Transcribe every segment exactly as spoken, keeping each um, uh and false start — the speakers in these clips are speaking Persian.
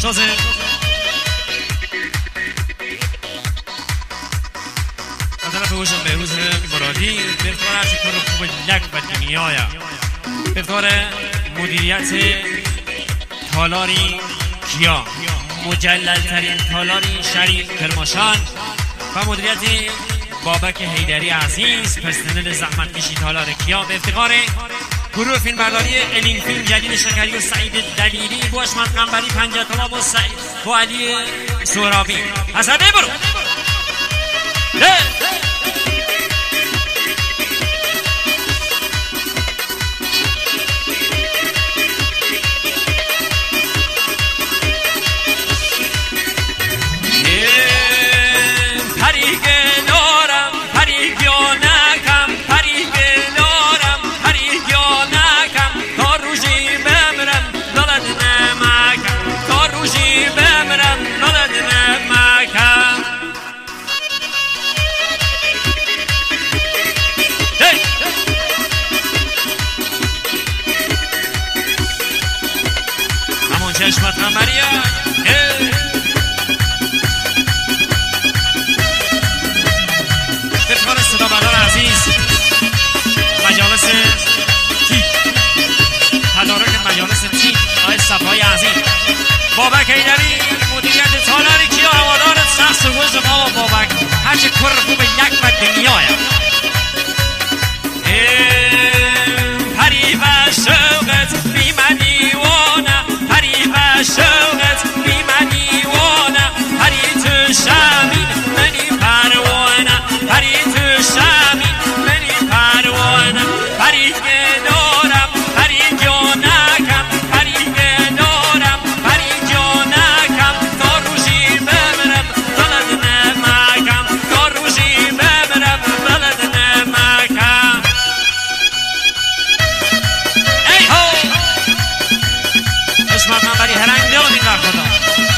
سازه از طرف هوشم بهروز مرادی بفتار هرچی کار خوب لک و دنیایا بفتار مدیریت تالاری کیا مجلل ترین تالاری شهری کرماشان و مدیریت بابک حیدری عزیز پرسنل زحمت کشی تالار کیا به افتخار گروه فیلم برداری الین فیلم جلیل شکری و سعید دلیلی با اشمت قنبری پنجاه طلاب و سعید و علی سهرابی حسنه برو چشمت قمریا بفکار صدا بردار عزیز مجالس تیک تدارک مجالس تیک آقای صفای عزیز بابک حیدری مدیریت تالار کیا هوادار شخص گوش ما بابک هرچه کر خوب یک و دنیای پری و شوقت بی منیوانه پری و شوقت بی منیوانه پری تو شمین منی پروانه پری تو شمین منی پروانه پری دارم پری جانکم پری دارم پری جانکم تا روزی ببرم بلد نمکم تا روزی ببرم بلد نمکم ای هو اشمت من بری هرنگ دلم این در خدا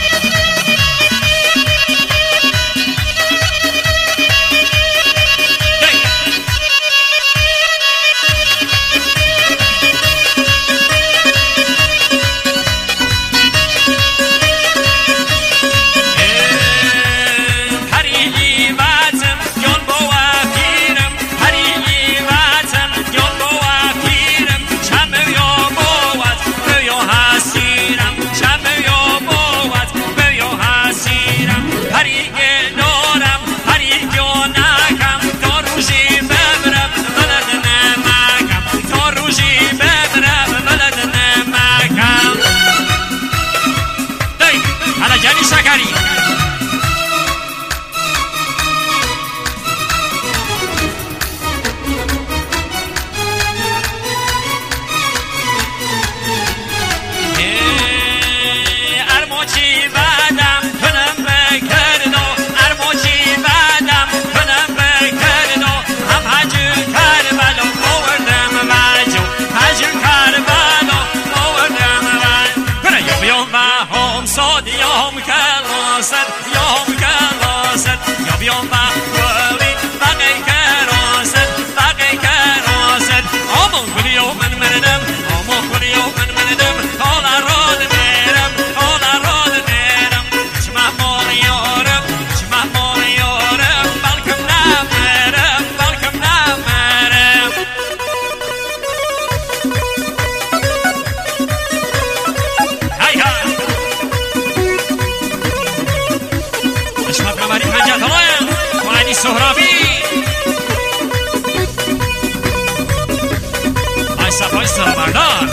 سهرابی آی صفای سربردار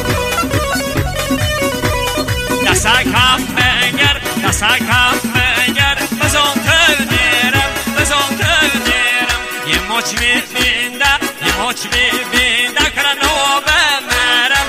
دسته کم بگر دسته کم بگر بزن تو دیرم بزن تو دیرم یه مچ ببینده یه مچ ببینده کرن و بمرم